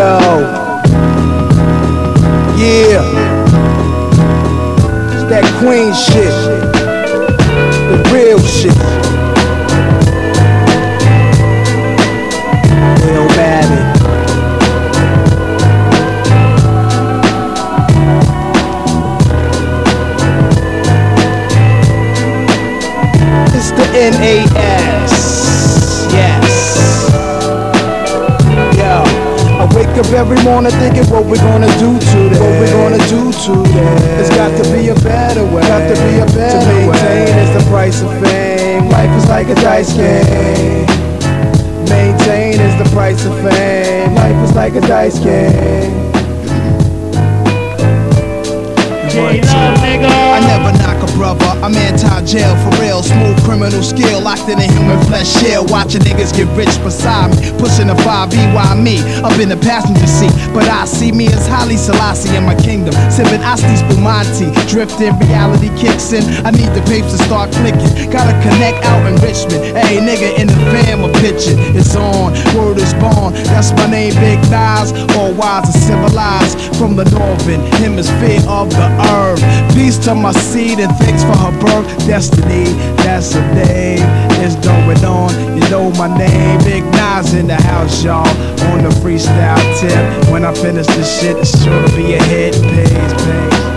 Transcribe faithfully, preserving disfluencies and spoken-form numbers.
Yo, yeah, it's that Queen shit, the real shit. Lil Babbitt. It's the N A S, yes. Yo, I wake up every morning thinking what we're gonna do today. What we're gonna do today. It's got to be a better way. Got to be a better way. To maintain is the price of fame. Life is like a dice game. Maintain is the price of fame. Life is like a dice game. I never knock a brother, I'm anti-jail for real. Smooth criminal skill, locked in a human flesh shell. Watching niggas get rich beside me, pushing a five B, why me? Up in the passenger seat, but I see me as Haile Selassie in my kingdom. Sipping Asti Spumante, drifting, reality kicks in. I need the papes to start clicking, gotta connect out in Richmond. Hey nigga in the fam, a picture, it's on, word is born. That's my name, Big Nas, all wise and civilized. From the northern hemisphere of the earth. Peace to my seed and thanks for her birth. Destiny, that's her name. It's going on, you know my name. Big Nas in the house, y'all. On the freestyle tip. When I finish this shit, it's sure to be a hit. Peace, peace.